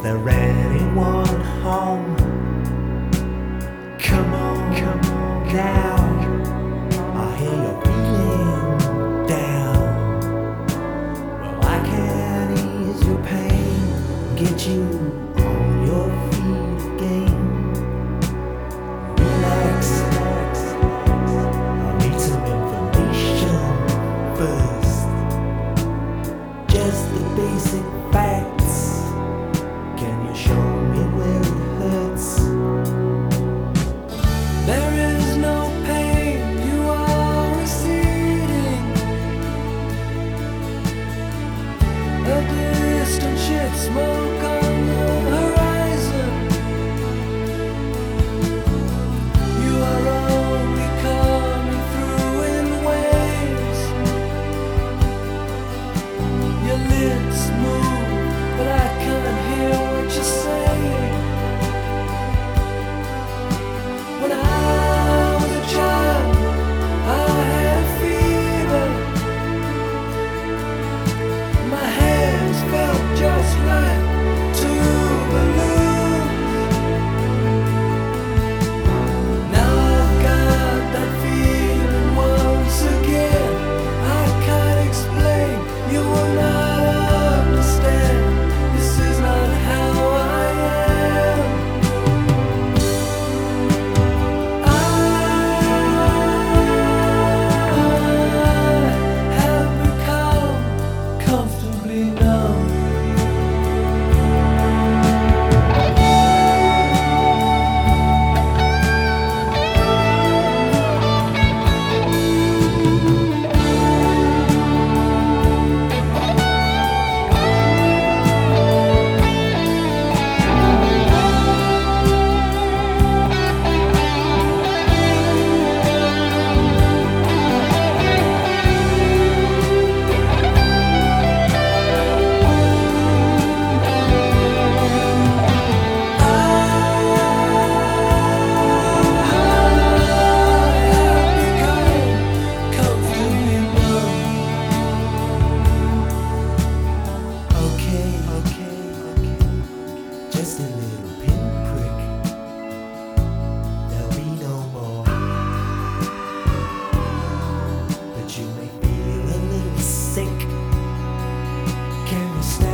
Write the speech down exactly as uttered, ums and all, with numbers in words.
there anyone home? Come on, come on now. I hear you're feeling down. Well, I can ease your pain, get you on your feet again. Relax, relax. I'll need some information first. Just the basic facts. Can you show me where it hurts? There is no pain, you are receding. A distant ship, smoke on the horizon. You are only coming through in waves. Your lips move, but I can't hear what you're saying. When I was a child, I had fever. My hands felt just like two balloons. Now I've got that feeling once again. I can't explain, you will not understand. This is not how I am. I have become comfortably numb. Okay, okay, okay. Just a little pinprick. There'll be no more. But you may feel a little sick. Can you stand?